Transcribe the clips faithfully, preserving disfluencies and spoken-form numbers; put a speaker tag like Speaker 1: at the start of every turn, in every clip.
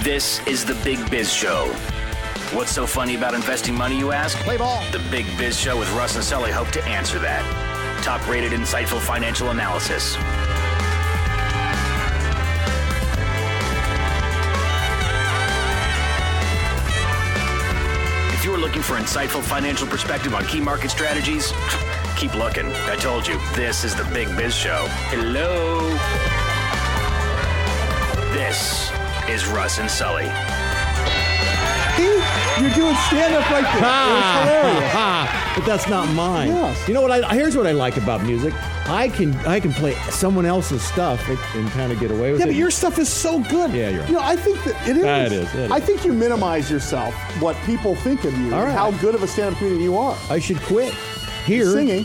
Speaker 1: This is the Big Biz Show. What's so funny about investing money, you ask?
Speaker 2: Play ball.
Speaker 1: The Big Biz Show with Russ and Sully hope to answer that. Top-rated, insightful financial analysis. If you are looking for insightful financial perspective on key market strategies, keep looking. I told you, this is the Big Biz Show. Hello. This is Russ and Sully.
Speaker 2: You're doing stand-up like this.
Speaker 3: Ha,
Speaker 2: It's hilarious.
Speaker 3: ha, ha. But that's not mine.
Speaker 2: Yes.
Speaker 3: You know what? I, here's what I like about music. I can I can play someone else's stuff and, and kind of get away with
Speaker 2: Yeah,
Speaker 3: it.
Speaker 2: but your stuff is so good.
Speaker 3: Yeah, you're right.
Speaker 2: You know, I think that it is.
Speaker 3: Yeah, it is, it is.
Speaker 2: I think you minimize yourself, what people think of you,
Speaker 3: All
Speaker 2: and
Speaker 3: right.
Speaker 2: how good of a stand-up comedian you are.
Speaker 3: I should quit here.
Speaker 2: Singing.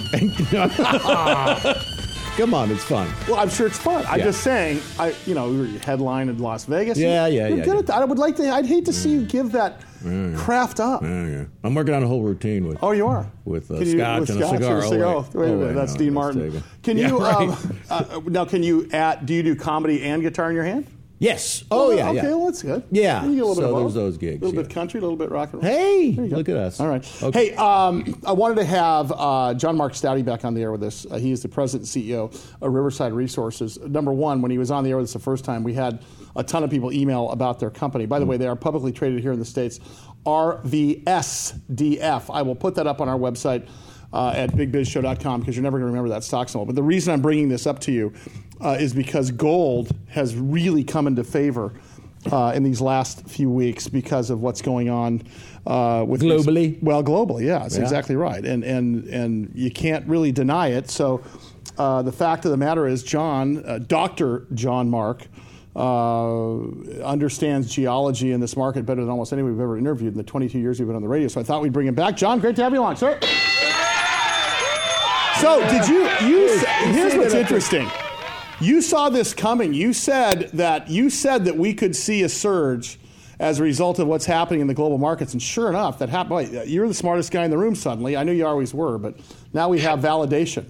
Speaker 3: Come on, it's fun.
Speaker 2: Well, I'm sure it's fun. I'm
Speaker 3: Yeah.
Speaker 2: just saying, I, you know, we were headline in Las Vegas.
Speaker 3: Yeah,
Speaker 2: You-
Speaker 3: yeah,
Speaker 2: you're
Speaker 3: yeah,
Speaker 2: good
Speaker 3: yeah.
Speaker 2: at that. I would like to. I'd hate to see you give that craft up.
Speaker 3: Yeah, yeah. I'm working on a whole routine with.
Speaker 2: Oh, you are
Speaker 3: With a
Speaker 2: Can you-
Speaker 3: scotch
Speaker 2: with
Speaker 3: and a
Speaker 2: scotch
Speaker 3: cigar.
Speaker 2: and a
Speaker 3: Oh,
Speaker 2: cigar.
Speaker 3: wait.
Speaker 2: Wait a
Speaker 3: Oh,
Speaker 2: minute,
Speaker 3: wait,
Speaker 2: that's
Speaker 3: no,
Speaker 2: Dean
Speaker 3: let's
Speaker 2: Martin.
Speaker 3: take it.
Speaker 2: Can
Speaker 3: Yeah,
Speaker 2: you
Speaker 3: right.
Speaker 2: um, uh, now? Can you add? Do you do comedy and guitar in your hand?
Speaker 3: Yes. Oh, yeah,
Speaker 2: okay,
Speaker 3: yeah.
Speaker 2: well, that's good.
Speaker 3: Yeah.
Speaker 2: You get a little
Speaker 3: So
Speaker 2: bit of
Speaker 3: there's
Speaker 2: both.
Speaker 3: those gigs,
Speaker 2: A little
Speaker 3: yeah.
Speaker 2: bit country, a little bit rock and roll.
Speaker 3: Hey,
Speaker 2: There you go.
Speaker 3: look at us.
Speaker 2: All right.
Speaker 3: Okay.
Speaker 2: Hey, um, I wanted to have uh, John Mark Stouty back on the air with us. Uh, he is the president and C E O of Riverside Resources. Number one, when he was on the air with us the first time, we had a ton of people email about their company. By the way, they are publicly traded here in the States, R V S D F. I will put that up on our website uh, at big biz show dot com because you're never going to remember that stock symbol. But the reason I'm bringing this up to you uh, is because gold has really come into favor Uh, in these last few weeks because of what's going on uh, with
Speaker 3: Globally?
Speaker 2: These, well, globally, yeah, that's
Speaker 3: Yeah.
Speaker 2: exactly right, and and and you can't really deny it. So uh, the fact of the matter is, John, uh, Doctor John Mark, uh, understands geology in this market better than almost anyone we've ever interviewed in the twenty-two years we've been on the radio. So I thought we'd bring him back. John, great to have you along, sir. So did you? You here's what's interesting. You saw this coming. You said that you said that we could see a surge as a result of what's happening in the global markets, and sure enough, that happened. Boy, you're the smartest guy in the room. Suddenly, I knew you always were, but now we have validation.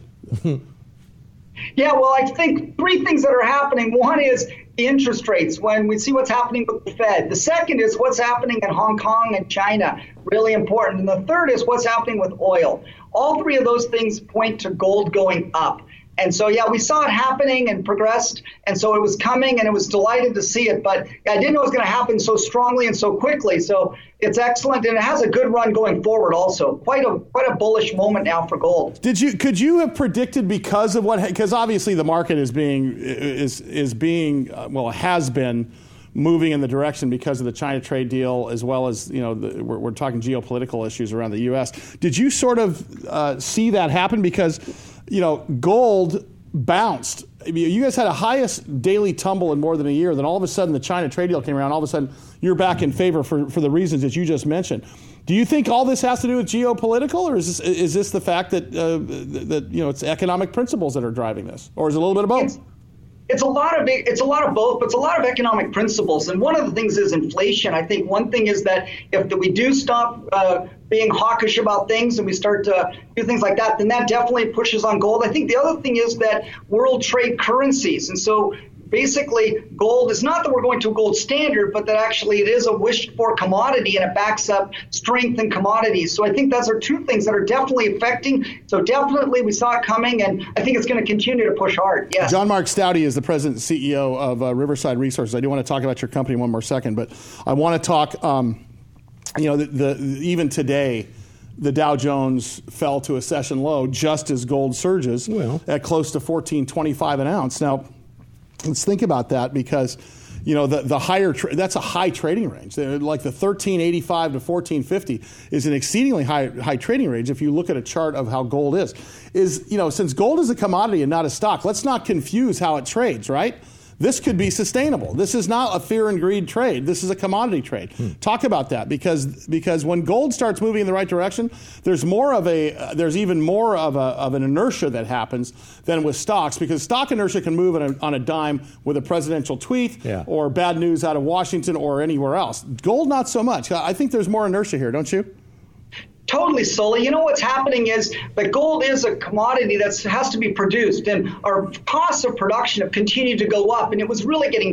Speaker 4: Yeah, well, I think three things that are happening. One is interest rates, when we see what's happening with the Fed. The second is what's happening in Hong Kong and China, really important. And the third is what's happening with oil. All three of those things point to gold going up. And so, yeah, we saw it happening and progressed. And so it was coming and it was delighted to see it. But I didn't know it was going to happen so strongly and so quickly. So it's excellent. And it has a good run going forward also. Quite a quite a bullish moment now for gold.
Speaker 2: Did you could you have predicted because of what because obviously the market is being is is being uh, well has been moving in the direction because of the China trade deal, as well as, you know, the, we're, we're talking geopolitical issues around the U S. Did you sort of uh, see that happen? Because, you know, gold bounced. I mean, you guys had a highest daily tumble in more than a year. Then all of a sudden the China trade deal came around. All of a sudden you're back in favor for, for the reasons that you just mentioned. Do you think all this has to do with geopolitical, or is this is this the fact that uh, that you know it's economic principles that are driving this, or is it a little bit of both?
Speaker 4: It's, It's a lot of it's a lot of both, but it's a lot of economic principles. And one of the things is inflation. I think one thing is that if the, we do stop uh, being hawkish about things and we start to do things like that, then that definitely pushes on gold. I think the other thing is that world trade currencies. And so basically gold is not that we're going to a gold standard, but that actually it is a wished for commodity and it backs up strength in commodities. So I think those are two things that are definitely affecting. So definitely we saw it coming, and I think it's going to continue to push hard. Yes.
Speaker 2: John Mark Stouty is the president and C E O of uh, Riverside Resources. I do want to talk about your company in one more second, but I want to talk, um, you know, the, the even today, the Dow Jones fell to a session low just as gold surges
Speaker 3: well.
Speaker 2: at close to fourteen twenty-five an ounce. Now, let's think about that, because, you know, the, the higher, tra- that's a high trading range. Like the thirteen eighty-five to fourteen fifty is an exceedingly high high trading range if you look at a chart of how gold is. Is, you know, since gold is a commodity and not a stock, let's not confuse how it trades, right? This could be sustainable. This is not a fear and greed trade. This is a commodity trade. Hmm. Talk about that, because because when gold starts moving in the right direction, there's more of a uh, there's even more of a of an inertia that happens than with stocks, because stock inertia can move on a, on a dime with a presidential tweet
Speaker 3: yeah.
Speaker 2: or bad news out of Washington or anywhere else. Gold, not so much. I think there's more inertia here, don't you?
Speaker 4: Totally, Sully. You know what's happening is that gold is a commodity that has to be produced, and our costs of production have continued to go up, and it was really getting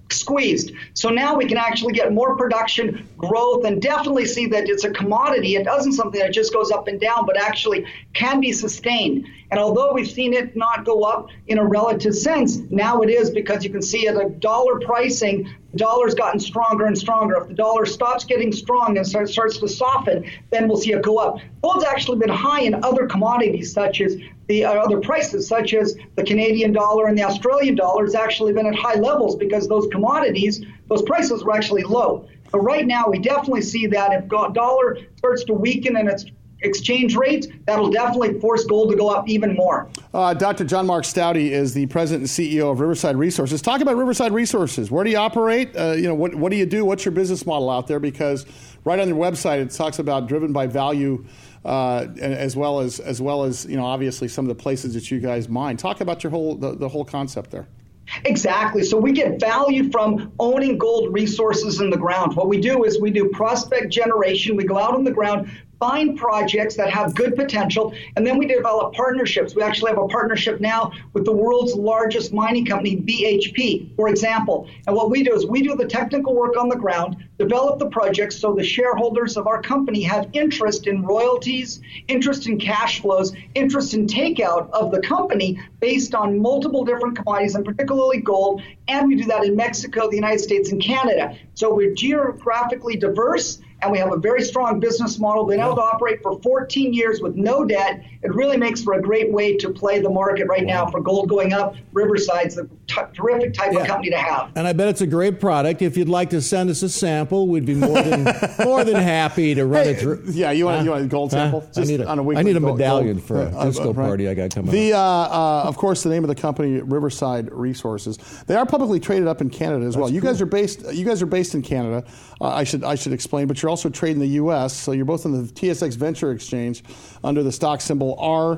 Speaker 4: squeezed. So now we can actually get more production growth and definitely see that it's a commodity. It doesn't something that just goes up and down, but actually can be sustained. And although we've seen it not go up in a relative sense, now it is, because you can see at a dollar pricing, the dollar's gotten stronger and stronger. If the dollar stops getting strong and starts, starts to soften, then we'll see it go up. Gold's actually been high in other commodities, such as the uh, other prices, such as the Canadian dollar and the Australian dollar, has actually been at high levels because those commodities, those prices were actually low. But right now, we definitely see that if dollar starts to weaken and its exchange rates, that'll definitely force gold to go up even more.
Speaker 2: Uh, Doctor John Mark Staude is the president and C E O of Riverside Resources. Talk about Riverside Resources. Where do you operate? Uh, you know, what what do you do? What's your business model out there? Because right on your website, it talks about driven by value, uh, as well as as well as you know, obviously some of the places that you guys mine. Talk about your whole the, the whole concept there.
Speaker 4: Exactly. So we get value from owning gold resources in the ground. What we do is we do prospect generation. We go out on the ground, find projects that have good potential, and then we develop partnerships. We actually have a partnership now with the world's largest mining company, B H P, for example. And what we do is we do the technical work on the ground, develop the projects so the shareholders of our company have interest in royalties, interest in cash flows, interest in takeout of the company based on multiple different commodities, and particularly gold. And we do that in Mexico, the United States, and Canada. So we're geographically diverse, and we have a very strong business model, been able to operate for fourteen years with no debt. It really makes for a great way to play the market right now for gold going up. Riverside's a t- terrific type yeah. of company to have.
Speaker 3: And I bet it's a great product. If you'd like to send us a sample, we'd be more than more than happy to run hey, it through.
Speaker 2: Yeah, you want, huh? you want a gold sample?
Speaker 3: Huh? Just I need a, on a, I need a gold, medallion gold, for a uh, disco uh, right. party I got coming
Speaker 2: the,
Speaker 3: up.
Speaker 2: Uh, uh, of course, the name of the company, Riverside Resources. They are publicly traded up in Canada as
Speaker 3: That's
Speaker 2: well. You
Speaker 3: cool.
Speaker 2: guys are based. You guys are based in Canada. Uh, I should I should explain, but you're also trading in the U S. So you're both on the T S X Venture Exchange under the stock symbol R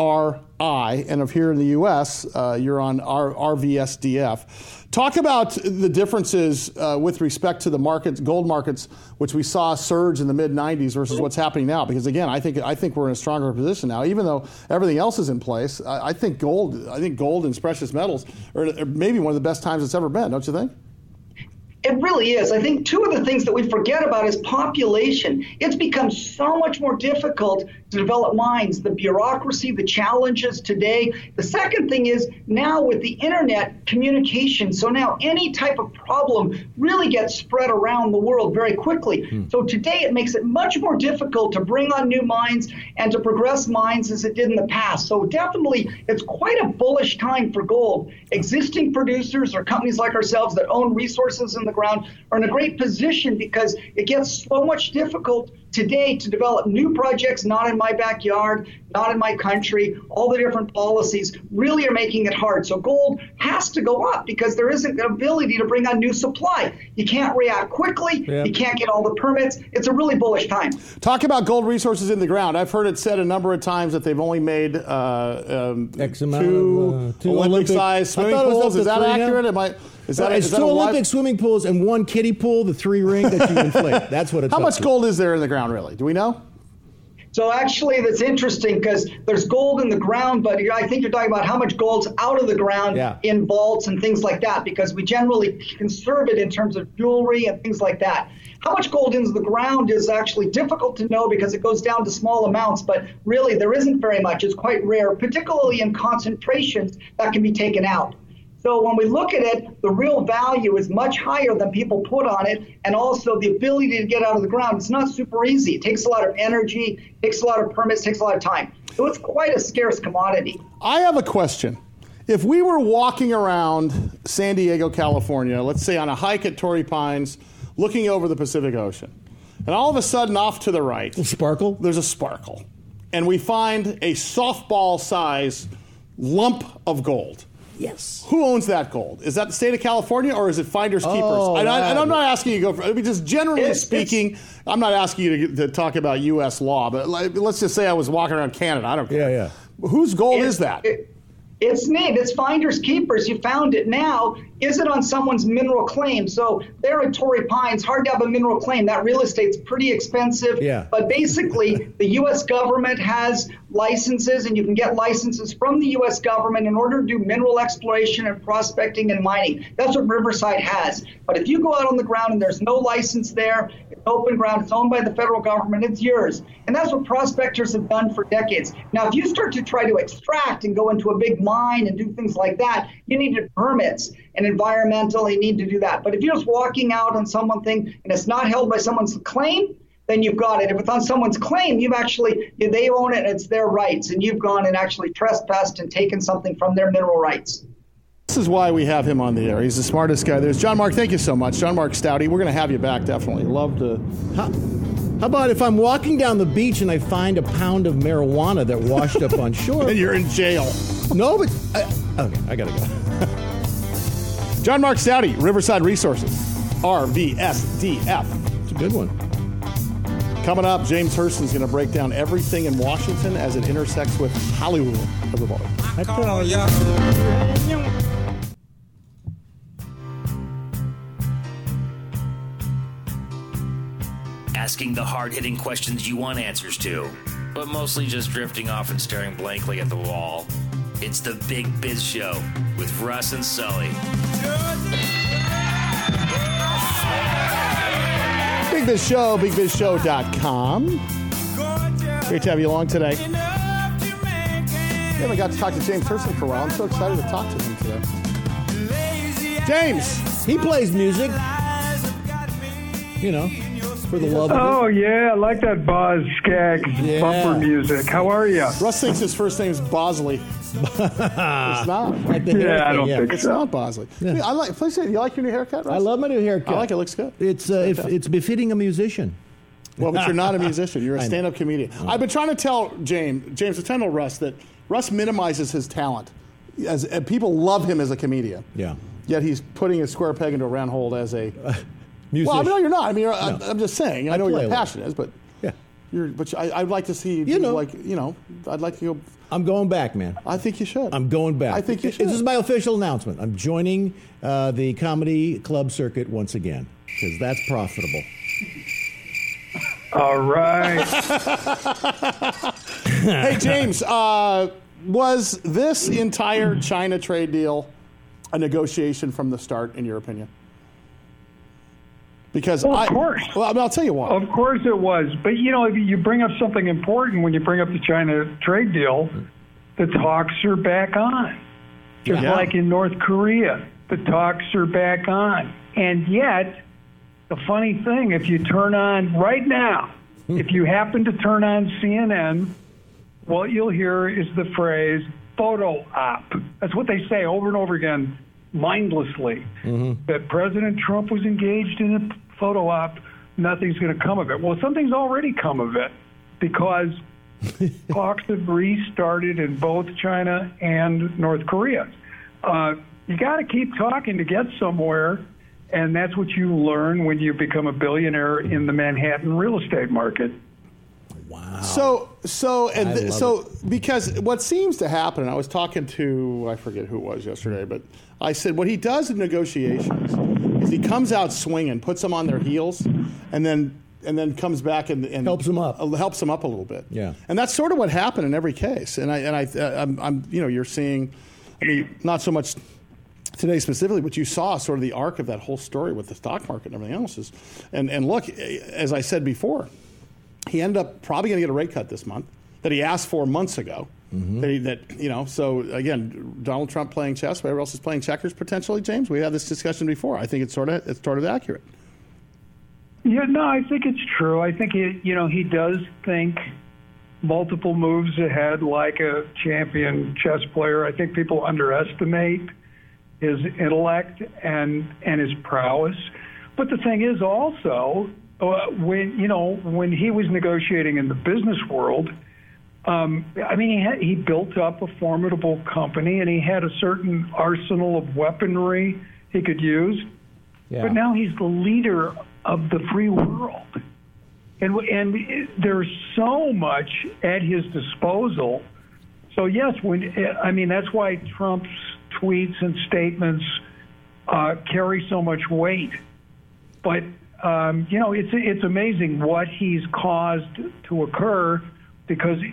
Speaker 2: R I, and if here in the U S, uh, you're on R V S D F. Talk about the differences uh, with respect to the markets, gold markets, which we saw surge in the mid nineties versus what's happening now. Because again, I think I think we're in a stronger position now, even though everything else is in place. I, I think gold, I think gold and precious metals are, are maybe one of the best times it's ever been. Don't you think?
Speaker 4: It really is. I think two of the things that we forget about is population. It's become so much more difficult to develop mines, the bureaucracy, the challenges today. The second thing is now with the internet communication, so now any type of problem really gets spread around the world very quickly. Hmm. So today it makes it much more difficult to bring on new mines and to progress mines as it did in the past. So definitely it's quite a bullish time for gold. Existing producers or companies like ourselves that own resources in the ground are in a great position because it gets so much difficult today to develop new projects, not in my backyard, not in my country. All the different policies really are making it hard. So gold has to go up because there isn't an ability to bring on new supply. You can't react quickly. Yep. You can't get all the permits. It's a really bullish time.
Speaker 2: Talk about gold resources in the ground. I've heard it said a number of times that they've only made uh, um,
Speaker 3: X amount
Speaker 2: two,
Speaker 3: of, uh, two
Speaker 2: Olympic-sized swimming pools. Is that accurate? Am I, is that,
Speaker 3: well, it's
Speaker 2: is that
Speaker 3: two Olympic
Speaker 2: wide?
Speaker 3: swimming pools and one kiddie pool, the three ring that you inflate. That's what it's
Speaker 2: How much
Speaker 3: to.
Speaker 2: gold is there in the ground, really? Do we know?
Speaker 4: So actually, that's interesting because there's gold in the ground, but I think you're talking about how much gold's out of the ground
Speaker 3: yeah.
Speaker 4: in vaults and things like that, because we generally conserve it in terms of jewelry and things like that. How much gold into the ground is actually difficult to know because it goes down to small amounts, but really there isn't very much. It's quite rare, particularly in concentrations that can be taken out. So when we look at it, the real value is much higher than people put on it, and also the ability to get out of the ground. It's not super easy. It takes a lot of energy, takes a lot of permits, takes a lot of time. So it's quite a scarce commodity.
Speaker 2: I have a question. If we were walking around San Diego, California, let's say on a hike at Torrey Pines, looking over the Pacific Ocean, and all of a sudden off to the right,
Speaker 3: a sparkle?
Speaker 2: There's a sparkle, and we find a softball-size lump of gold.
Speaker 3: Yes.
Speaker 2: Who owns that gold? Is that the state of California or is it finders keepers?
Speaker 3: Oh,
Speaker 2: and, I, and I'm
Speaker 3: that.
Speaker 2: not asking you to go for, I mean, just generally
Speaker 4: it's,
Speaker 2: speaking,
Speaker 4: it's,
Speaker 2: I'm not asking you to, to talk about U S law, but like, let's just say I was walking around Canada. I don't care.
Speaker 3: Yeah, yeah.
Speaker 2: Whose gold is that?
Speaker 4: It, It's neat. It's finders keepers. You found it now. Is it on someone's mineral claim? So there at Torrey Pines, hard to have a mineral claim. That real estate's pretty expensive.
Speaker 3: Yeah.
Speaker 4: But basically, the U S government has licenses, and you can get licenses from the U S government in order to do mineral exploration and prospecting and mining. That's what Riverside has. But if you go out on the ground and there's no license there, it's open ground, it's owned by the federal government, it's yours. And that's what prospectors have done for decades. Now, if you start to try to extract and go into a big mine and do things like that, you need permits and environmental, you need to do that. But if you're just walking out on someone's thing and it's not held by someone's claim, then you've got it. If it's on someone's claim, you've actually, they own it and it's their rights, and you've gone and actually trespassed and taken something from their mineral rights.
Speaker 2: This is why we have him on the air. He's the smartest guy there is. John Mark, thank you so much. John Mark Stouty, we're going to have you back, definitely. Love to.
Speaker 3: How, how about if I'm walking down the beach and I find a pound of marijuana that washed up on shore?
Speaker 2: And you're in jail.
Speaker 3: No, but, I, okay, I got to go.
Speaker 2: John Mark Stouty, Riverside Resources, R V S D F.
Speaker 3: It's a good one.
Speaker 2: Coming up, James Hurston's going to break down everything in Washington as it intersects with Hollywood. Everybody.
Speaker 3: I tell you.
Speaker 1: Asking the hard-hitting questions you want answers to, but mostly just drifting off and staring blankly at the wall. It's the Big Biz Show with Russ and Sully.
Speaker 2: Big Biz Show, big biz show dot com. Great to have you along today. We haven't got to talk to James Hurston for a while. I'm so excited to talk to him today. James!
Speaker 3: He plays music. You know, for the love of it.
Speaker 5: Oh, yeah, I like that Boz Skaggs
Speaker 3: Yeah.
Speaker 5: bumper music. How are you?
Speaker 2: Russ thinks his first name is Bosley. It's not.
Speaker 3: Like the
Speaker 5: Yeah,
Speaker 3: haircut,
Speaker 5: I don't
Speaker 3: yeah.
Speaker 5: think
Speaker 2: It's
Speaker 5: so.
Speaker 2: not Bosley. I, mean, I like. Please say, you like your new haircut, Russ?
Speaker 3: I love my new haircut.
Speaker 2: I like it. Looks good.
Speaker 3: It's uh, if, it's befitting a musician.
Speaker 2: Well, but you're not a musician. You're a
Speaker 3: I know.
Speaker 2: stand-up comedian. I've been trying to tell James, James, I'm trying to tell Russ that Russ minimizes his talent. As and people love him as a comedian.
Speaker 3: Yeah.
Speaker 2: Yet he's putting a square peg into a round hole as a
Speaker 3: Musician.
Speaker 2: Well, I know you're not. I mean, you're,
Speaker 3: No.
Speaker 2: I'm just saying. I,
Speaker 3: I
Speaker 2: know
Speaker 3: play
Speaker 2: your
Speaker 3: a lot.
Speaker 2: passion is, but
Speaker 3: Yeah.
Speaker 2: you're. But I, I'd like to see you,
Speaker 3: You
Speaker 2: do
Speaker 3: know.
Speaker 2: like you know. I'd like to go.
Speaker 3: I'm going back, man.
Speaker 2: I think you should.
Speaker 3: I'm going back.
Speaker 2: I think you should.
Speaker 3: This is my official announcement. I'm joining uh, the comedy club circuit once again because that's profitable.
Speaker 5: All right.
Speaker 2: Hey, James, uh, was this entire China trade deal a negotiation from the start, in your opinion? Because
Speaker 5: Well, of
Speaker 2: I,
Speaker 5: course.
Speaker 2: Well, I mean, I'll tell you why.
Speaker 5: Of course it was. But, you know, if you bring up something important when you bring up the China trade deal, the talks are back on. Just
Speaker 2: Yeah.
Speaker 5: like in North Korea, the talks are back on. And yet, the funny thing, if you turn on right now, if you happen to turn on C N N, what you'll hear is the phrase photo op. That's what they say over and over again, mindlessly, that President Trump was engaged in a photo op, nothing's going to come of it. Well, something's already come of it because talks have restarted in both China and North Korea. Uh, you got to keep talking to get somewhere, and that's what you learn when you become a billionaire in the Manhattan real estate market.
Speaker 3: Wow.
Speaker 2: So, so, and
Speaker 3: I
Speaker 2: th-
Speaker 3: love
Speaker 2: so, because what seems to happen, and I was talking to, I forget who it was yesterday, but I said what he does in negotiations is he comes out swinging, puts them on their heels, and then and then comes back and, and
Speaker 3: Helps 'em up.
Speaker 2: uh, helps them up a little bit.
Speaker 3: Yeah.
Speaker 2: and that's sort of what happened in every case. And I and I, uh, I'm, I'm, you know, you're seeing, I mean, not so much today specifically, but you saw sort of the arc of that whole story with the stock market and everything else. Is, and and look, as I said before, he ended up probably going to get a rate cut this month that he asked for months ago.
Speaker 3: Mm-hmm.
Speaker 2: That, he, that you know, so again, Donald Trump playing chess, whoever else is playing checkers potentially. James, we had this discussion before. I think it's sort of it's sort of accurate.
Speaker 5: Yeah, no, I think it's true. I think he, you know, he does think multiple moves ahead like a champion chess player. I think people underestimate his intellect and and his prowess. But the thing is also, uh, when you know when he was negotiating in the business world, um, I mean, he had, he built up a formidable company and he had a certain arsenal of weaponry he could use.
Speaker 3: Yeah.
Speaker 5: But now he's the leader of the free world. And, and there's so much at his disposal. So, yes, when I mean, that's why Trump's tweets and statements uh, carry so much weight. But, um, you know, it's it's amazing what he's caused to occur because it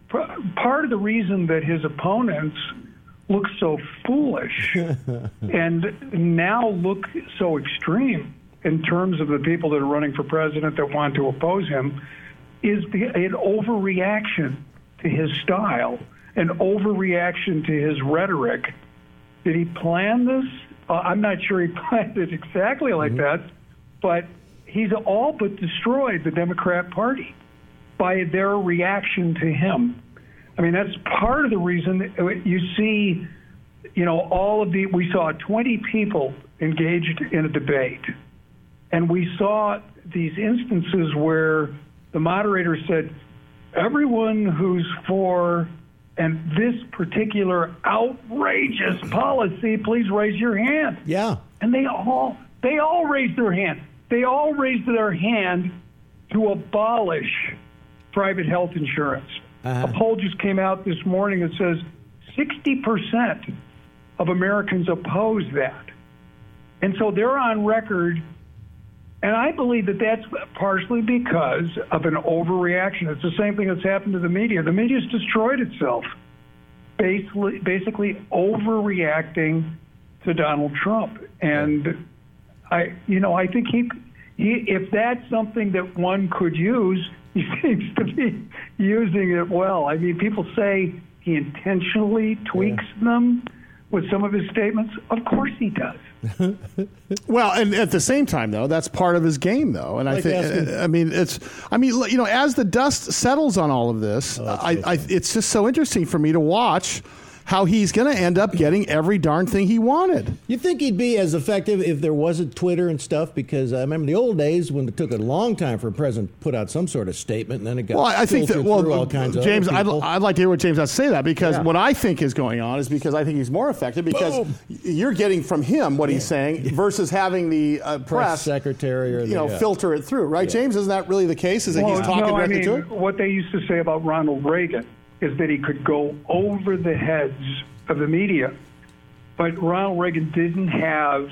Speaker 5: part of the reason that his opponents look so foolish and now look so extreme in terms of the people that are running for president that want to oppose him is the, an overreaction to his style, an overreaction to his rhetoric. Did he plan this? Uh, I'm not sure he planned it exactly like mm-hmm. that, but he's all but destroyed the Democrat Party by their reaction to him. I mean, that's part of the reason that you see, you know, all of the, we saw twenty people engaged in a debate. And we saw these instances where the moderator said, everyone who's for and this particular outrageous policy, please raise your hand.
Speaker 3: Yeah.
Speaker 5: And they all, they all raised their hand. They all raised their hand to abolish private health insurance. Uh-huh. A poll just came out this morning that says sixty percent of Americans oppose that. And so they're on record, and I believe that that's partially because of an overreaction. It's the same thing that's happened to the media. The media's destroyed itself, basically, basically overreacting to Donald Trump. And I, you know, I think he, he, if that's something that one could use, he seems to be using it well. I mean, people say he intentionally tweaks yeah. them with some of his statements. Of course he does.
Speaker 2: Well, and at the same time, though, that's part of his game, though. And like I think, asking, I mean, it's, I mean, you know, as the dust settles on all of this, oh, I, I, it's just so interesting for me to watch how he's going to end up getting every darn thing he wanted.
Speaker 3: You think he'd be as effective if there wasn't Twitter and stuff? Because I remember the old days when it took a long time for a president to put out some sort of statement, and then it got
Speaker 2: well, I think that, well,
Speaker 3: through all kinds of
Speaker 2: James,
Speaker 3: other
Speaker 2: I'd, I'd like to hear what James has to say that, because
Speaker 3: yeah.
Speaker 2: what I think is going on is because I think he's more effective because Boom. you're getting from him what yeah. he's saying yeah. versus having the uh, press,
Speaker 3: press secretary or
Speaker 2: you
Speaker 3: the,
Speaker 2: know
Speaker 3: yeah.
Speaker 2: filter it through, right? Yeah. James, isn't that really the case? Is that
Speaker 5: well,
Speaker 2: he's talking
Speaker 5: no,
Speaker 2: directly
Speaker 5: I mean,
Speaker 2: to it?
Speaker 5: What they used to say about Ronald Reagan is that he could go over the heads of the media. But Ronald Reagan didn't have,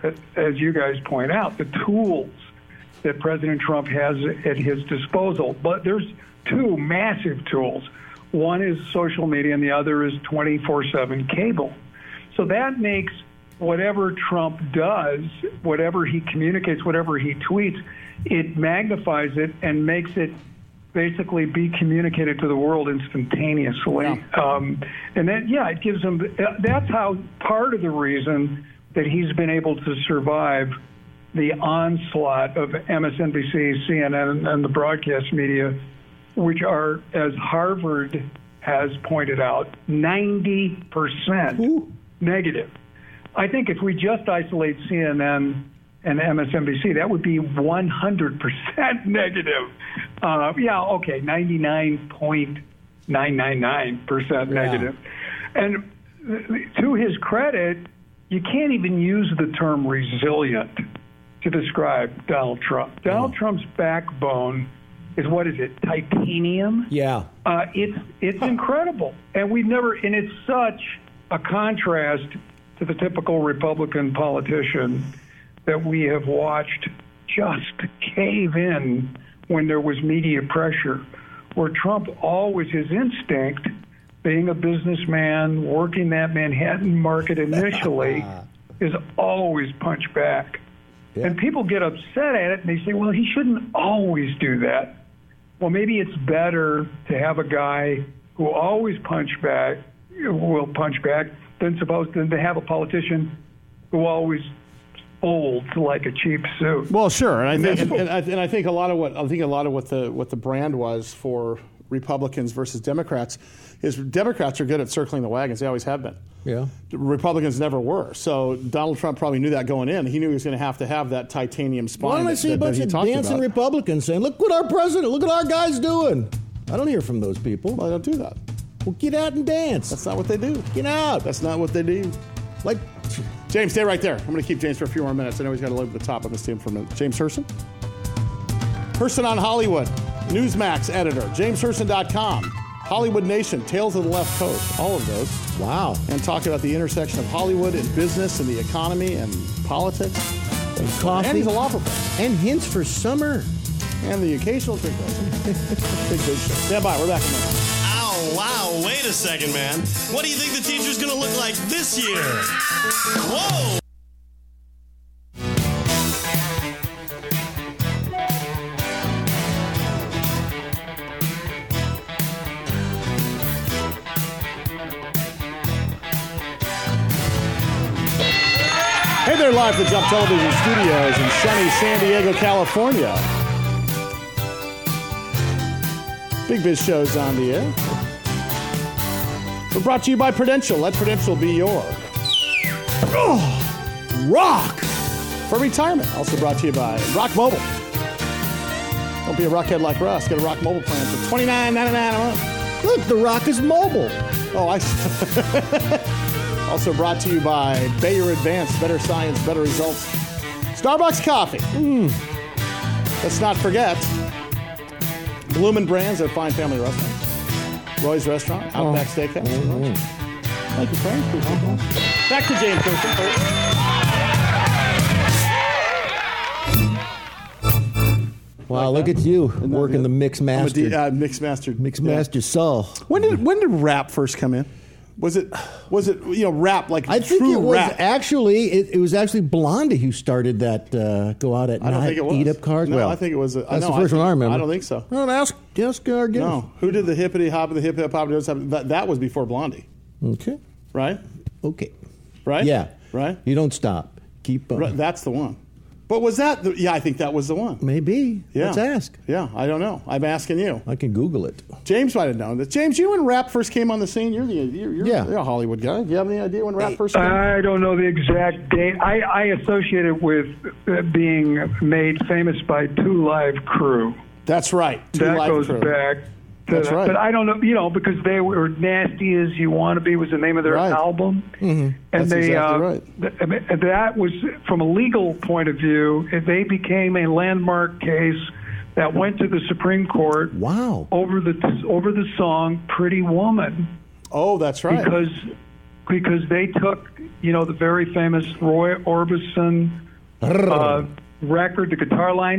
Speaker 5: as you guys point out, the tools that President Trump has at his disposal. But there's two massive tools. One is social media, and the other is twenty-four seven cable. So that makes whatever Trump does, whatever he communicates, whatever he tweets, it magnifies it and makes it basically be communicated to the world instantaneously. Yeah. Um, and then, yeah, it gives him, that's how part of the reason that he's been able to survive the onslaught of M S N B C, C N N, and the broadcast media, which are, as Harvard has pointed out, ninety percent Ooh. negative. I think if we just isolate C N N and M S N B C, that would be one hundred percent negative. Uh, yeah, okay, ninety-nine point nine nine nine percent negative. Yeah. And to his credit, you can't even use the term resilient to describe Donald Trump. Donald oh. Trump's backbone is, what is it, titanium?
Speaker 3: Yeah.
Speaker 5: Uh, it's it's incredible. And we've never, and it's such a contrast to the typical Republican politician that we have watched just cave in when there was media pressure, where Trump always, his instinct, being a businessman, working that Manhattan market initially, is always punch back. Yeah. And people get upset at it, and they say, well, he shouldn't always do that. Well, maybe it's better to have a guy who always punch back, will punch back, than supposed than to have a politician who always folds like a cheap suit.
Speaker 2: Well, sure, and I think and, and, I, and I think a lot of what I think a lot of what the what the brand was for Republicans versus Democrats is Democrats are good at circling the wagons. They always have been.
Speaker 3: Yeah.
Speaker 2: Republicans never were. So Donald Trump probably knew that going in. He knew he was going to have to have that titanium spine.
Speaker 3: Why don't
Speaker 2: that,
Speaker 3: I see
Speaker 2: that,
Speaker 3: a bunch of dancing
Speaker 2: about.
Speaker 3: Republicans saying, look what our president, look what our guy's doing? I don't hear from those people.
Speaker 2: Well, they don't do that.
Speaker 3: Well, get out and dance.
Speaker 2: That's not what they do.
Speaker 3: Get out.
Speaker 2: That's not what they do.
Speaker 3: Like,
Speaker 2: James, stay right there. I'm going to keep James for a few more minutes. I know he's got to live at the top of this team for a minute. James Herson? Herson on Hollywood. Newsmax editor. James Herson dot com. Hollywood Nation. Tales of the Left Coast. All of those.
Speaker 3: Wow.
Speaker 2: And talk about the intersection of Hollywood and business and the economy and politics.
Speaker 3: And coffee.
Speaker 2: And he's a law professor.
Speaker 3: And hints for summer.
Speaker 2: And the occasional drink. Big, big show. Stand by. We're back in a minute.
Speaker 6: Oh, wow. Wow, wait a second, man. What do you think the teacher's going to look like this year? Whoa!
Speaker 2: Hey there, live from the Jump Television Studios in sunny San Diego, California. Big Biz Show's on the air. We're brought to you by Prudential. Let Prudential be your oh, rock for retirement. Also brought to you by Rock Mobile. Don't be a rockhead like Russ. Get a Rock Mobile plan for twenty-nine ninety-nine a month.
Speaker 3: Look, the Rock is mobile.
Speaker 2: Oh, I Also brought to you by Bayer Advanced. Better science, better results. Starbucks coffee. Mm. Let's not forget Bloomin' Brands, their fine family restaurant. Roy's Restaurant, Outback oh. Steakhouse. Mm-hmm. Thank you, Frank. Mm-hmm. Back to James Thurston.
Speaker 3: Wow, like look that? At you
Speaker 2: Isn't
Speaker 3: working the mix master.
Speaker 2: D, uh, mix master.
Speaker 3: Mix
Speaker 2: yeah.
Speaker 3: master Saul.
Speaker 2: When did when did rap first come in? Was it was it you know rap like
Speaker 3: I think
Speaker 2: true
Speaker 3: it was
Speaker 2: rap?
Speaker 3: actually it, it was actually Blondie who started that uh, go out at
Speaker 2: I don't
Speaker 3: night
Speaker 2: think it was.
Speaker 3: eat up cars.
Speaker 2: No,
Speaker 3: well,
Speaker 2: I think it was. A,
Speaker 3: that's
Speaker 2: no,
Speaker 3: the first
Speaker 2: I,
Speaker 3: one I remember.
Speaker 2: I don't think so.
Speaker 3: Well, ask ask our guest.
Speaker 2: No, who did the hippity hop the hip hip hop? That that was before Blondie.
Speaker 3: Okay.
Speaker 2: Right.
Speaker 3: Okay.
Speaker 2: Right.
Speaker 3: Yeah.
Speaker 2: Right.
Speaker 3: You don't stop. Keep on.
Speaker 2: Right, that's the one. But was that the, yeah, I think that was the one.
Speaker 3: Maybe.
Speaker 2: Yeah.
Speaker 3: Let's ask.
Speaker 2: Yeah, I don't know. I'm asking you.
Speaker 3: I can Google it.
Speaker 2: James might have known this. James, you when rap first came on the scene, you're the you're, you're,
Speaker 3: yeah.
Speaker 2: you're a Hollywood guy. Do you have any idea when rap first came?
Speaker 5: I don't know the exact date. I, I associate it with uh, being made famous by Two Live Crew.
Speaker 2: That's right. Two
Speaker 5: that
Speaker 2: Live
Speaker 5: goes
Speaker 2: Crew.
Speaker 5: back.
Speaker 2: That's
Speaker 5: that.
Speaker 2: right.
Speaker 5: But I don't know, you know, because they were Nasty As You Want to Be was the name of their
Speaker 2: right.
Speaker 5: album.
Speaker 2: Mm-hmm.
Speaker 5: And
Speaker 2: That's
Speaker 5: they,
Speaker 2: exactly
Speaker 5: uh,
Speaker 2: right.
Speaker 5: th- that was, from a legal point of view, they became a landmark case that went to the Supreme Court.
Speaker 3: Wow.
Speaker 5: Over the over the song Pretty Woman.
Speaker 2: Oh, that's right.
Speaker 5: Because because they took, you know, the very famous Roy Orbison uh, record, the guitar line.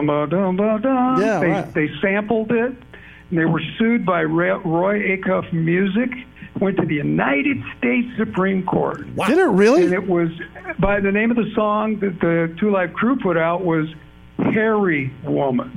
Speaker 2: Mm-hmm. Yeah,
Speaker 5: they,
Speaker 2: right.
Speaker 5: they sampled it. And they were sued by Roy Acuff Music, went to the United States Supreme Court.
Speaker 2: Wow. Did it really?
Speaker 5: And it was, by the name of the song that the Two Live Crew put out was Hairy Woman.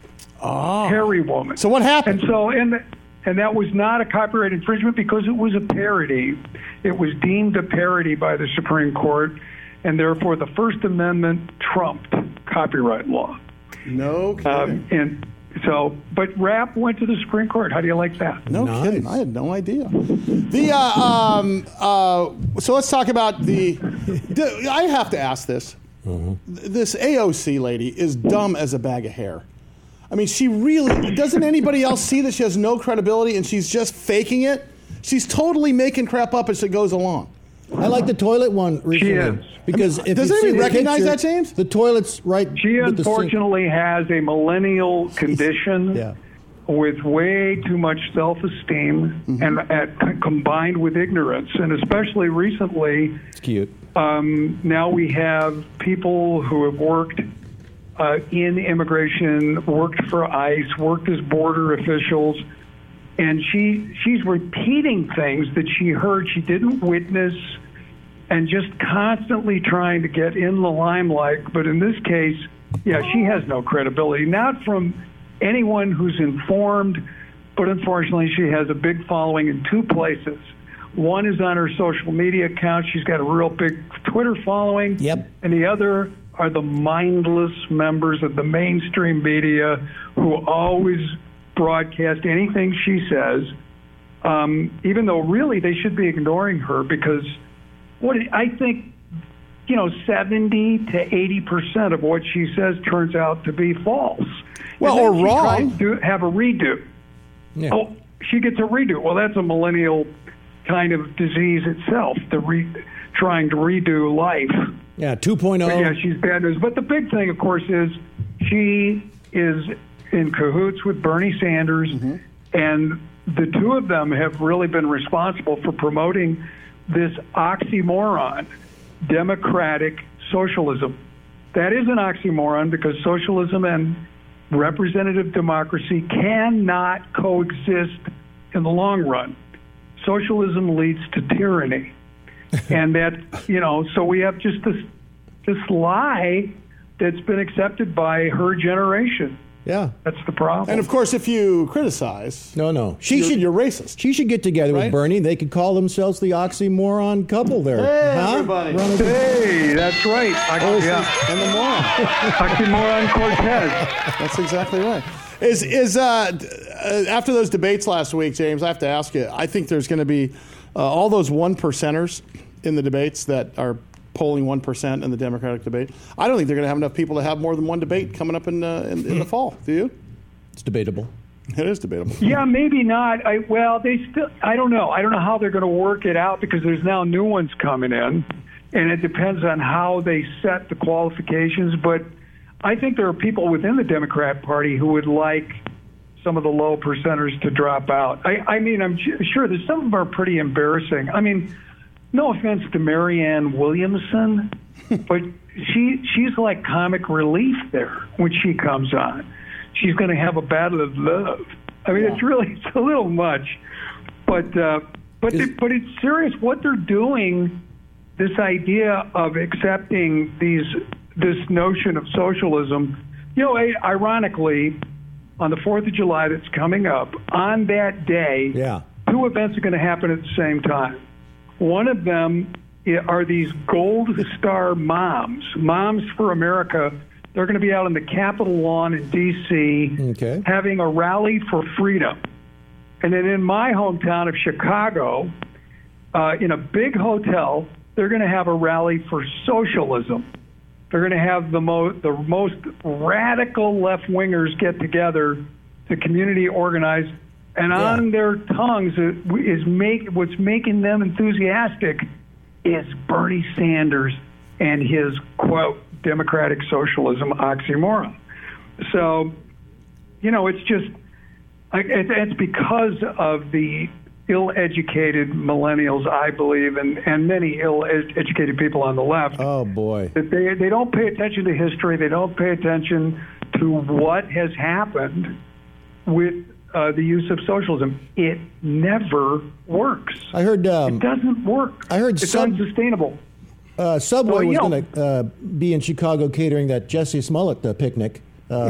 Speaker 2: Oh.
Speaker 5: Hairy Woman.
Speaker 2: So what happened?
Speaker 5: And so, and, and that was not a copyright infringement because it was a parody. It was deemed a parody by the Supreme Court, and therefore the First Amendment trumped copyright law.
Speaker 2: No kidding.
Speaker 5: Um, and So, but rap went to the Supreme Court. How do you like that?
Speaker 2: No
Speaker 3: nice.
Speaker 2: kidding. I had no idea. The uh, um, uh, so let's talk about the. the I have to ask this. Mm-hmm. This A O C lady is dumb as a bag of hair. I mean, she really doesn't. Anybody else see that she has no credibility and she's just faking it? She's totally making crap up as it goes along.
Speaker 3: I like the toilet one recently.
Speaker 5: She is.
Speaker 3: Because
Speaker 2: I mean,
Speaker 3: if
Speaker 2: does
Speaker 3: you
Speaker 2: anybody
Speaker 3: see the
Speaker 2: recognize
Speaker 3: picture,
Speaker 2: that, James?
Speaker 3: The toilet's right.
Speaker 5: She
Speaker 3: with the sink.
Speaker 5: unfortunately has a millennial condition
Speaker 3: Yeah.
Speaker 5: with way too much self-esteem
Speaker 2: Mm-hmm.
Speaker 5: and at, combined with ignorance. And especially recently,
Speaker 3: It's cute.
Speaker 5: um, now we have people who have worked uh, in immigration, worked for ICE, worked as border officials, and she she's repeating things that she heard she didn't witness, and just constantly trying to get in the limelight. But in this case, yeah, she has no credibility, not from anyone who's informed, but unfortunately she has a big following in two places. One is on her social media account. She's got a real big Twitter following.
Speaker 3: Yep.
Speaker 5: And the other are the mindless members of the mainstream media who always broadcast anything she says, um, even though really they should be ignoring her because what I think, you know, seventy to eighty percent of what she says turns out to be false.
Speaker 2: Well,
Speaker 5: and then
Speaker 2: or
Speaker 5: she
Speaker 2: wrong.
Speaker 5: tries to have a redo.
Speaker 3: Yeah.
Speaker 5: Oh, she gets a redo. Well, that's a millennial kind of disease itself, the re- trying to redo life.
Speaker 3: Yeah, two point oh.
Speaker 5: But yeah, she's bad news. But the big thing, of course, is she is in cahoots with Bernie Sanders, mm-hmm. and the two of them have really been responsible for promoting this oxymoron, democratic socialism. That is an oxymoron because socialism and representative democracy cannot coexist in the long run. Socialism leads to tyranny. And that, you know, so we have just this this lie that's been accepted by her generation.
Speaker 3: Yeah.
Speaker 5: That's the problem.
Speaker 2: And of course, if you criticize,
Speaker 3: No, no. She
Speaker 2: you're,
Speaker 3: should.
Speaker 2: you're racist.
Speaker 3: She should get together
Speaker 2: Right?
Speaker 3: with Bernie. They could call themselves the oxymoron couple there.
Speaker 2: Hey,
Speaker 3: huh?
Speaker 2: everybody.
Speaker 3: Run a-
Speaker 5: Hey, that's right. I, yeah.
Speaker 2: And the moron.
Speaker 5: Oxymoron Cortez.
Speaker 2: That's exactly right. Is is uh, d- uh, after those debates last week, James? I have to ask you. I think there's going to be uh, all those one percenters in the debates that are polling one percent in the Democratic debate. I don't think they're going to have enough people to have more than one debate coming up in uh, in, in the fall. Do you?
Speaker 3: It's debatable.
Speaker 2: It is debatable.
Speaker 5: Yeah, maybe not. I, well, they still. I don't know. I don't know how they're going to work it out because there's now new ones coming in, and it depends on how they set the qualifications. But I think there are people within the Democrat Party who would like some of the low percenters to drop out. I, I mean, I'm sure that some of them are pretty embarrassing. I mean, no offense to Marianne Williamson, but she she's like comic relief there when she comes on. She's going to have a battle of love. I mean, yeah. it's really it's a little much, but uh, but
Speaker 3: Is,
Speaker 5: they, but it's serious what they're doing. This idea of accepting these this notion of socialism. You know, ironically, on the fourth of July that's coming up, on that day,
Speaker 3: yeah.
Speaker 5: two events are going to happen at the same time. One of them are these Gold Star moms, Moms for America. They're going to be out on the Capitol lawn in D C
Speaker 3: okay.
Speaker 5: having a rally for freedom. And then in my hometown of Chicago, uh, in a big hotel, they're going to have a rally for socialism. They're going to have the, mo- the most radical left-wingers get together to community organize. And
Speaker 3: yeah.
Speaker 5: on their tongues is make what's making them enthusiastic is Bernie Sanders and his, quote, democratic socialism oxymoron. So, you know, it's just, it's because of the ill-educated millennials, I believe, and, and many ill-educated people on the left.
Speaker 3: Oh, boy.
Speaker 5: That they, they don't pay attention to history. They don't pay attention to what has happened with uh, the use of socialism. It never works.
Speaker 3: I heard... Um,
Speaker 5: it doesn't work.
Speaker 3: I heard
Speaker 5: it's
Speaker 3: some,
Speaker 5: unsustainable.
Speaker 3: Uh, Subway
Speaker 5: well,
Speaker 3: was
Speaker 5: know,
Speaker 3: going to uh, be in Chicago catering that Jesse Smollett uh, picnic. Uh,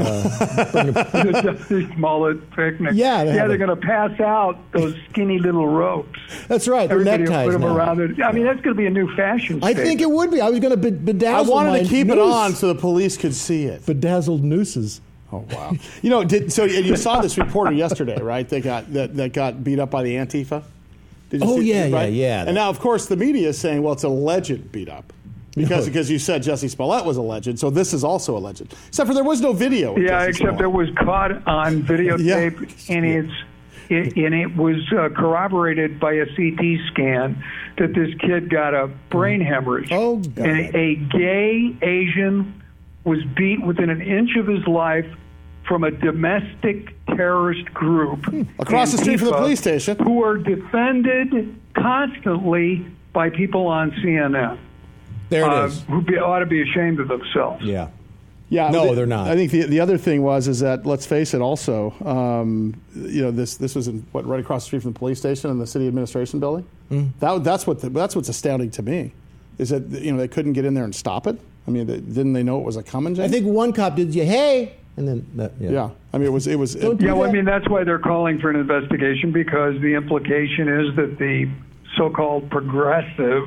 Speaker 5: the Jesse Smollett picnic.
Speaker 3: Yeah, they
Speaker 5: yeah, they're
Speaker 3: a...
Speaker 5: going to pass out those skinny little ropes.
Speaker 3: That's right. They're
Speaker 5: Everybody
Speaker 3: neckties
Speaker 5: will put them
Speaker 3: now.
Speaker 5: around it. I mean, that's going to be a new fashion.
Speaker 3: I
Speaker 5: statement.
Speaker 3: think it would be. I was going to be- bedazzle.
Speaker 2: I wanted
Speaker 3: my
Speaker 2: to keep
Speaker 3: noose.
Speaker 2: it on so the police could see it.
Speaker 3: Bedazzled nooses.
Speaker 2: Oh wow! You know, did, so you saw this reporter yesterday, right? They got that, that got beat up by the Antifa. Did you
Speaker 3: Oh,
Speaker 2: see,
Speaker 3: yeah,
Speaker 2: right?
Speaker 3: yeah, yeah.
Speaker 2: And now, of course, the media is saying, well, it's a alleged beat up. Because, because you said Jesse Smollett was alleged, so this is also alleged. Except for there was no video. Of
Speaker 5: Yeah,
Speaker 2: Jesse
Speaker 5: except
Speaker 2: Smollett.
Speaker 5: it was caught on videotape,
Speaker 2: Yeah.
Speaker 5: and it's it, and it was uh, corroborated by a C T scan that this kid got a brain hemorrhage.
Speaker 3: Oh, God.
Speaker 5: And a gay Asian was beat within an inch of his life from a domestic terrorist group
Speaker 2: Across the street from the
Speaker 5: Antifa,
Speaker 2: police station.
Speaker 5: who are defended constantly by people on C N N.
Speaker 3: There it
Speaker 5: uh,
Speaker 3: is.
Speaker 5: Who be, ought to be ashamed of themselves.
Speaker 3: Yeah.
Speaker 2: Yeah,
Speaker 3: No,
Speaker 2: the-
Speaker 3: they're not.
Speaker 2: I think the the other thing was is that let's face it. Also, um, you know, this this was in what right across the street from the police station in the city administration building.
Speaker 3: Mm.
Speaker 2: That that's what the, that's what's astounding to me, is that you know they couldn't get in there and stop it. I mean, they, didn't they know it was a coming?
Speaker 3: I think one cop did you, hey, and then, that, yeah.
Speaker 2: Yeah, I mean, it was it was.
Speaker 3: Don't
Speaker 2: It,
Speaker 3: do
Speaker 5: Yeah, well, I
Speaker 3: that.
Speaker 5: mean, that's why they're calling for an investigation, because the implication is that the so-called progressive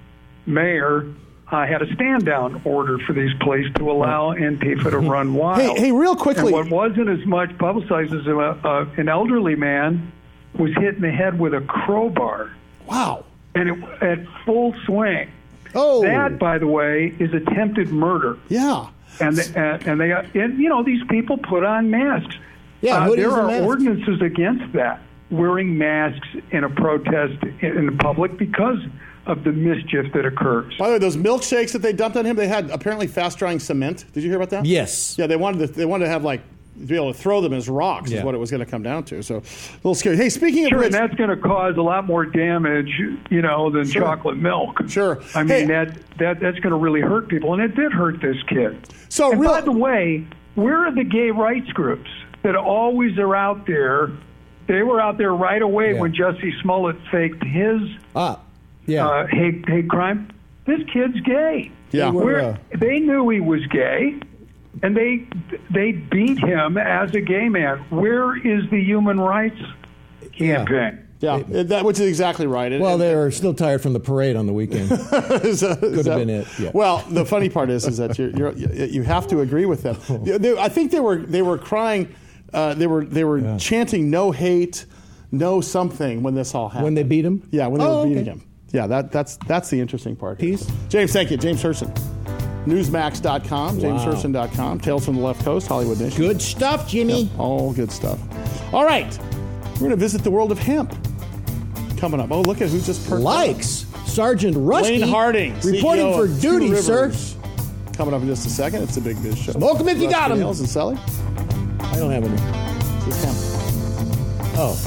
Speaker 5: mayor uh, had a stand-down order for these police to allow Antifa to run wild.
Speaker 2: hey, hey, real quickly.
Speaker 5: And what wasn't as much publicized as a, uh, an elderly man was hit in the head with a crowbar,
Speaker 2: Wow.
Speaker 5: and it at full swing.
Speaker 3: Oh.
Speaker 5: That, by the way, is attempted murder.
Speaker 2: Yeah.
Speaker 5: And they, uh, and they, and, you know, these people put on masks.
Speaker 3: Yeah,
Speaker 5: uh,
Speaker 3: hoodies
Speaker 5: there
Speaker 3: and
Speaker 5: are
Speaker 3: masks.
Speaker 5: ordinances against that, wearing masks in a protest in, in the public because of the mischief that occurs.
Speaker 2: By the way, those milkshakes that they dumped on him, they had apparently fast-drying cement. Did you hear about that?
Speaker 3: Yes.
Speaker 2: Yeah, they wanted to, they wanted to have like to be able to throw them as rocks
Speaker 3: Yeah.
Speaker 2: is what it was going to come down to. So a little scary. Hey, speaking of
Speaker 5: Sure,
Speaker 2: which,
Speaker 5: and that's going to cause a lot more damage, you know, than
Speaker 2: Sure.
Speaker 5: chocolate milk.
Speaker 2: Sure.
Speaker 5: I mean,
Speaker 2: Hey.
Speaker 5: that, that that's going to really hurt people, and it did hurt this kid.
Speaker 2: So
Speaker 5: and
Speaker 2: real-
Speaker 5: by the way, where are the gay rights groups that always are out there they were out there right away
Speaker 3: Yeah.
Speaker 5: when Jussie Smollett faked his
Speaker 3: Ah, yeah.
Speaker 5: uh, hate hate crime. This kid's gay.
Speaker 2: Yeah.
Speaker 3: They were,
Speaker 5: Where,
Speaker 3: uh,
Speaker 5: they knew he was gay, and they they beat him as a gay man. Where is the human rights campaign?
Speaker 2: Yeah, it- that which is exactly right. It-
Speaker 3: Well,
Speaker 2: it-
Speaker 3: they were still tired from the parade on the weekend.
Speaker 2: Is that- is
Speaker 3: Could have
Speaker 2: that-
Speaker 3: been it, yeah.
Speaker 2: Well, the funny part is, is that you're, you're, you have to agree with them. They- they- I think they were they were crying, uh, they were they were
Speaker 3: Yeah.
Speaker 2: chanting "No hate, no something" when this all happened.
Speaker 3: When they beat him?
Speaker 2: Yeah, when they
Speaker 3: Oh,
Speaker 2: were beating
Speaker 3: okay.
Speaker 2: him. Yeah, that that's that's the interesting part. here.
Speaker 3: Peace.
Speaker 2: James, thank you. James Herson, Newsmax dot com, James
Speaker 3: Wow.
Speaker 2: Herson dot com, Tales from the Left Coast, Hollywood Nation.
Speaker 3: Good stuff, Jimmy.
Speaker 2: All good stuff. All right, we're going to visit the world of hemp. Coming up. Oh, look at who just perked up.
Speaker 3: Likes Sergeant Rusty
Speaker 2: Wayne Harding,
Speaker 3: reporting
Speaker 2: C E O
Speaker 3: for
Speaker 2: of Two
Speaker 3: duty, sir.
Speaker 2: Rivers. Coming up in just a second. It's a Big Biz Show.
Speaker 3: Smoke 'em if you
Speaker 2: Russ
Speaker 3: got 'em.
Speaker 2: Cornels and Sully.
Speaker 3: I don't have any.
Speaker 2: This is hemp.
Speaker 3: Oh.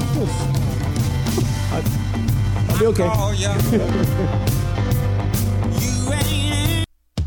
Speaker 3: I- I'll be okay.
Speaker 7: Oh, yeah. You ain't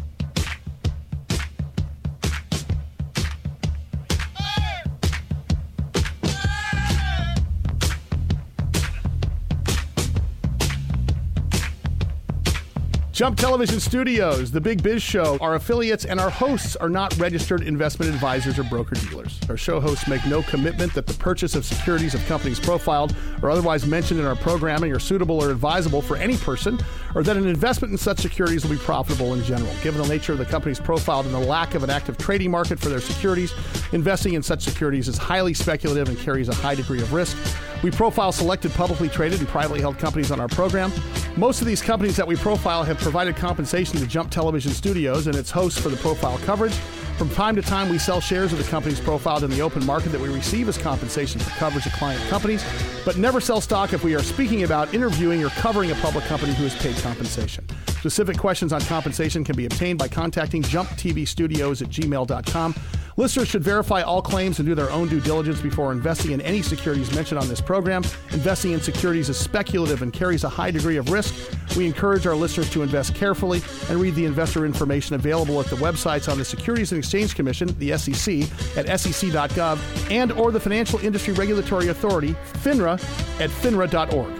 Speaker 2: Jump Television Studios, The Big Biz Show, our affiliates and our hosts are not registered investment advisors or broker-dealers. Our show hosts make no commitment that the purchase of securities of companies profiled or otherwise mentioned in our programming are suitable or advisable for any person, or that an investment in such securities will be profitable in general. Given the nature of the companies profiled and the lack of an active trading market for their securities, investing in such securities is highly speculative and carries a high degree of risk. We profile selected publicly traded and privately held companies on our program. Most of these companies that we profile have provided compensation to Jump Television Studios and its hosts for the profile coverage. From time to time, we sell shares of the companies profiled in the open market that we receive as compensation for coverage of client companies, but never sell stock if we are speaking about, interviewing, or covering a public company who has paid compensation. Specific questions on compensation can be obtained by contacting jump t v studios at gmail dot com. Listeners should verify all claims and do their own due diligence before investing in any securities mentioned on this program. Investing in securities is speculative and carries a high degree of risk. We encourage our listeners to invest carefully and read the investor information available at the websites on the Securities and Exchange Commission, the S E C, at S E C dot gov, and or the Financial Industry Regulatory Authority, FINRA, at FINRA dot org.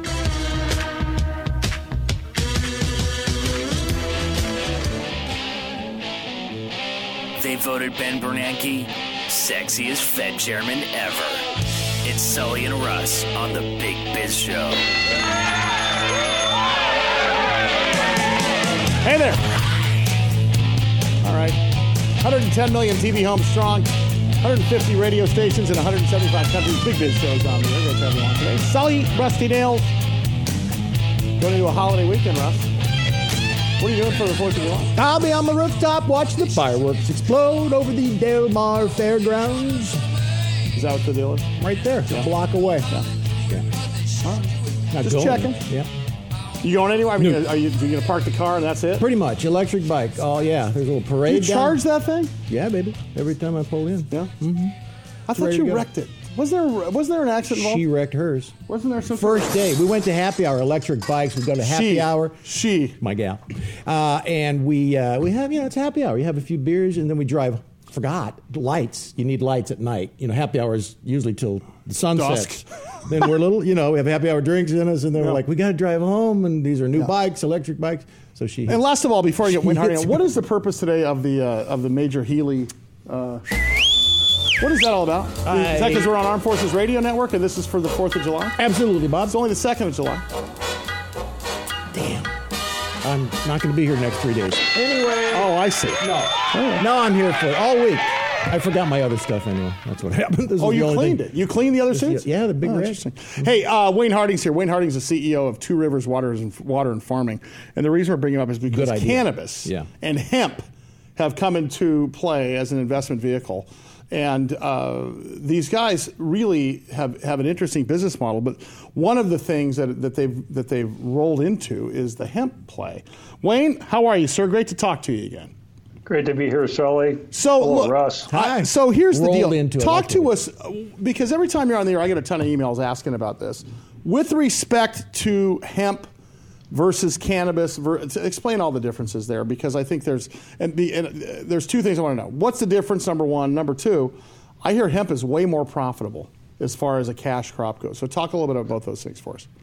Speaker 1: They voted Ben Bernanke sexiest Fed chairman ever. It's Sully and Russ on the Big Biz Show.
Speaker 2: Hey there. All right. one hundred ten million T V homes strong, one hundred fifty radio stations in one hundred seventy-five countries. Big Biz Shows on the air. Great to have you on today. Sully, Rusty Nails. Going to do a holiday weekend, Russ. What are you doing for the fourth of July?
Speaker 3: I'll be on the rooftop watching the fireworks explode over the Del Mar Fairgrounds.
Speaker 2: Is that what the deal is?
Speaker 3: Right there,
Speaker 2: Yeah.
Speaker 3: a block away.
Speaker 2: Yeah.
Speaker 3: Yeah.
Speaker 2: All right.
Speaker 3: Not
Speaker 2: Just
Speaker 3: going.
Speaker 2: checking.
Speaker 3: Yeah.
Speaker 2: You going anywhere? I mean,
Speaker 3: No.
Speaker 2: Are you, you going to park the car and that's it?
Speaker 3: Pretty much. Electric bike. Oh, yeah. There's a little parade.
Speaker 2: You
Speaker 3: down-
Speaker 2: charge that thing?
Speaker 3: Yeah, baby. Every time I pull in.
Speaker 2: Yeah. Mm-hmm. I thought
Speaker 3: ready to
Speaker 2: you
Speaker 3: go.
Speaker 2: wrecked it. Was there was there an accident involved?
Speaker 3: She wrecked hers.
Speaker 2: Wasn't there some
Speaker 3: First day, we went to happy hour, electric bikes. We go to happy
Speaker 2: she,
Speaker 3: hour.
Speaker 2: She.
Speaker 3: My gal. Uh, and we uh, we have, you know, it's happy hour. You have a few beers, and then we drive. Forgot, lights. You need lights at night. You know, happy hour is usually till the sun
Speaker 2: Dusk.
Speaker 3: sets. Then we're little, you know, we have happy hour drinks in us, and then
Speaker 2: Yeah.
Speaker 3: we're like, we got to drive home, and these are new
Speaker 2: Yeah.
Speaker 3: bikes, electric bikes. So she.
Speaker 2: And last of all, before I get Wayne Harding,
Speaker 3: Yes.
Speaker 2: what is the purpose today of the uh, of the Major Healy? Uh, what is that all about? Is that
Speaker 3: I-
Speaker 2: because we're on Armed Forces Radio Network and this is for the fourth of July?
Speaker 3: Absolutely, Bob.
Speaker 2: It's only the second of July.
Speaker 3: Damn. I'm not going to be here next three days. Anyway.
Speaker 2: Oh, I see.
Speaker 3: No. No, I'm here for all week. I forgot my other stuff anyway. That's what happened. This
Speaker 2: Oh,
Speaker 3: is the
Speaker 2: you
Speaker 3: only
Speaker 2: cleaned
Speaker 3: thing.
Speaker 2: it. You cleaned the other suits?
Speaker 3: Yeah, the big
Speaker 2: oh,
Speaker 3: red.
Speaker 2: interesting. Hey, uh, Wayne Harding's here. Wayne Harding's the C E O of Two Rivers Water and, Water and Farming. And the reason we're bringing it up is because
Speaker 3: Good idea.
Speaker 2: cannabis
Speaker 3: Yeah.
Speaker 2: and hemp have come into play as an investment vehicle. And uh, these guys really have, have an interesting business model. But one of the things that, that, they've, that they've rolled into is the hemp play. Wayne, how are you, sir? Great to talk to you again.
Speaker 5: Great to be here, Sully.
Speaker 2: So,
Speaker 5: Hello,
Speaker 2: look,
Speaker 5: Russ.
Speaker 3: Hi.
Speaker 2: I- so here's the
Speaker 3: Rolled
Speaker 2: deal.
Speaker 3: into it,
Speaker 2: Talk
Speaker 3: like
Speaker 2: to
Speaker 3: it.
Speaker 2: us, uh, because every time you're on the air, I get a ton of emails asking about this. With respect to hemp versus cannabis, ver- to explain all the differences there, because I think there's and, the, and uh, there's two things I want to know. What's the difference, number one? Number two, I hear hemp is way more profitable. as far as a cash crop goes. So talk a little bit about both those things for us.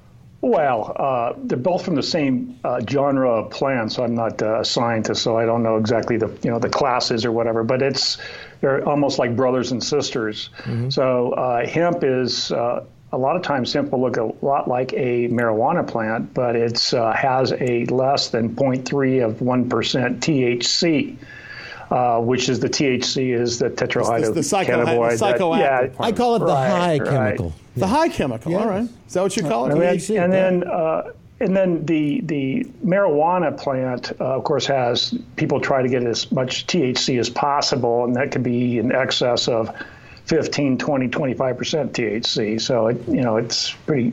Speaker 8: Well, uh, they're both from the same uh, genre of plant, so I'm not uh, a scientist, so I don't know exactly the you know the classes or whatever. But it's they're almost like brothers and sisters. Mm-hmm. So uh, hemp is uh, a lot of times hemp will look a lot like a marijuana plant, but it's uh, has a less than zero point three of one percent T H C. Uh, which is the T H C is the tetrahydrocannabinoid.
Speaker 2: The, the, psycho, the psychoactive
Speaker 8: yeah,
Speaker 2: part.
Speaker 3: I call it the
Speaker 8: right,
Speaker 3: high
Speaker 8: right.
Speaker 3: chemical.
Speaker 2: The high chemical,
Speaker 3: Yes.
Speaker 2: all right. Is that what you call it?
Speaker 8: And then,
Speaker 3: T H C,
Speaker 8: and
Speaker 3: yeah.
Speaker 8: then, uh, and then the the marijuana plant, uh, of course, has people try to get as much T H C as possible, and that could be in excess of fifteen, twenty, twenty-five percent T H C. So it, you know, it's pretty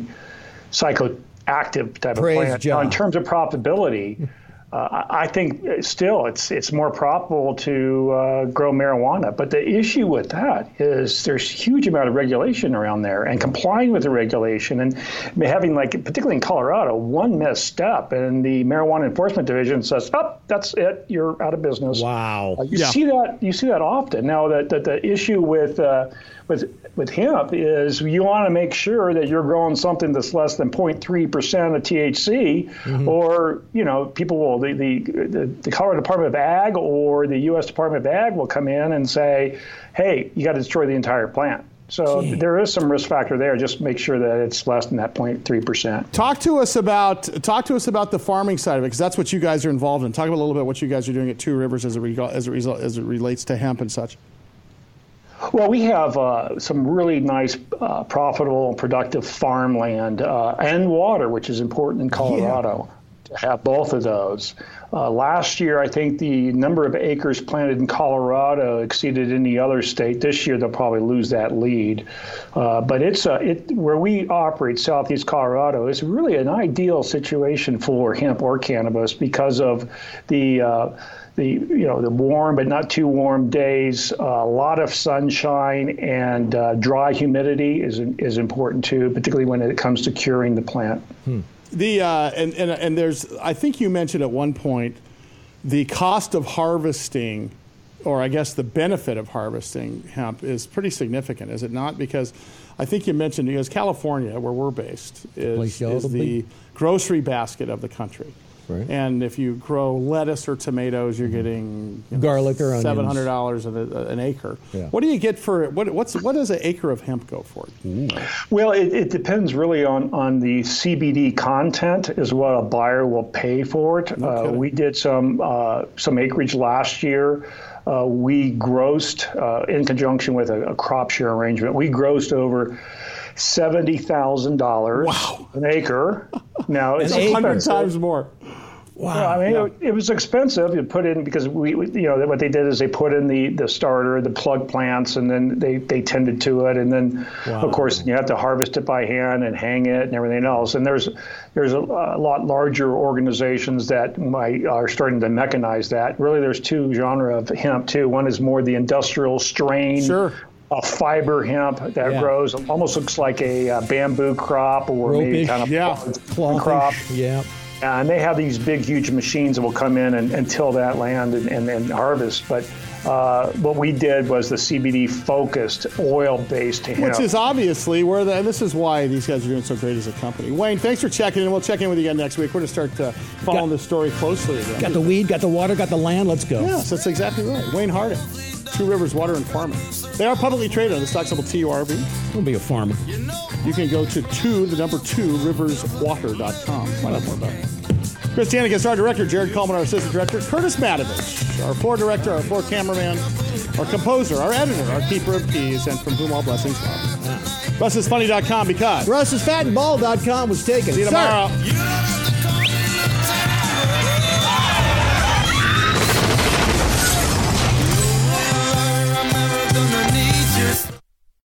Speaker 8: psychoactive type
Speaker 3: Praise
Speaker 8: of plant.
Speaker 3: John.
Speaker 8: Now, in terms of profitability. Uh, I think still it's it's more profitable to uh, grow marijuana. But the issue with that is there's a huge amount of regulation around there, and complying with the regulation and having, like, particularly in Colorado, one misstep and the Marijuana Enforcement Division says, oh, that's it, you're out of business.
Speaker 3: Wow.
Speaker 8: Uh, you
Speaker 2: Yeah.
Speaker 8: see that you see that often. Now, the, the, the issue with uh, with with hemp is you want to make sure that you're growing something that's less than zero point three percent of T H C, mm-hmm. or, you know, people will, the, the, the, the Colorado Department of Ag or the U S Department of Ag will come in and say, hey, you got to destroy the entire plant. So Gee. there is some risk factor there. Just make sure that it's less than that zero point three percent.
Speaker 2: Talk to us about talk to us about the farming side of it, because that's what you guys are involved in. Talk about a little bit what you guys are doing at Two Rivers as a result, as a result, as it relates to hemp and such.
Speaker 8: Well, we have uh, some really nice, uh, profitable, productive farmland uh, and water, which is important in Colorado. Yeah. To have both of those. Uh, last year, I think the number of acres planted in Colorado exceeded any other state. This year, they'll probably lose that lead. Uh, but it's uh, it where we operate, Southeast Colorado, is really an ideal situation for hemp or cannabis because of the uh, the you know the warm but not too warm days, uh, a lot of sunshine, and uh, dry humidity is is important too, particularly when it comes to curing the plant.
Speaker 3: Hmm.
Speaker 2: The uh, and, and and there's I think you mentioned at one point the cost of harvesting, or I guess the benefit of harvesting hemp is pretty significant, is it not? Because I think you mentioned, because California, where we're based, is, is the grocery basket of the country. Right. And if you grow lettuce or tomatoes, you're getting you know,
Speaker 3: garlic or onions. seven
Speaker 2: hundred dollars an, an acre.
Speaker 3: Yeah.
Speaker 2: What do you get for what? What's what does an acre of hemp go for?
Speaker 3: Ooh.
Speaker 8: Well, it, it depends really on, on the C B D content is what a buyer will pay for it.
Speaker 2: No
Speaker 8: uh, we did some uh, some acreage last year. Uh, we grossed uh, in conjunction with a, a crop share arrangement. We grossed over seventy thousand dollars
Speaker 2: wow.
Speaker 8: an acre. Now it's
Speaker 2: a hundred times more.
Speaker 8: Wow! Well, I mean, yeah. it, it was expensive. You put in because we, we, you know, what they did is they put in the, the starter, the plug plants, and then they, they tended to it, and then wow. of course you have to harvest it by hand and hang it and everything else. And there's there's a, a lot larger organizations that might, are starting to mechanize that. Really, there's two genre of hemp too. One is more the industrial strain.
Speaker 2: Sure.
Speaker 8: A fiber hemp that
Speaker 3: yeah.
Speaker 8: grows, almost looks like a uh, bamboo crop or
Speaker 3: Rope-ish.
Speaker 8: maybe kind of
Speaker 2: yeah.
Speaker 8: a crop.
Speaker 3: Yeah.
Speaker 8: And they have these big, huge machines that will come in and, and till that land and, and, and harvest. But uh, what we did was the C B D-focused, oil-based hemp.
Speaker 2: Which is obviously where the, and this is why these guys are doing so great as a company. Wayne, thanks for checking in. We'll check in with you again next week. We're going to start uh, following got, this story closely again.
Speaker 3: Got the weed, got the water, got the land. Let's go.
Speaker 2: Yes, that's exactly right. Wayne Harding, Two Rivers Water and Farming. They are publicly traded on the stock symbol T U R V.
Speaker 3: I'll be a farmer.
Speaker 2: You can go to two, the number two, rivers water dot com. Find out more about it. Chris Janik is our director, Jared Coleman, our assistant director, Curtis Matovich, our floor director, our floor cameraman, our composer, our editor, our keeper of keys, and from whom all blessings come. Russ is funny dot com because
Speaker 3: Russ is fat and bald dot com was taken.
Speaker 2: See you tomorrow.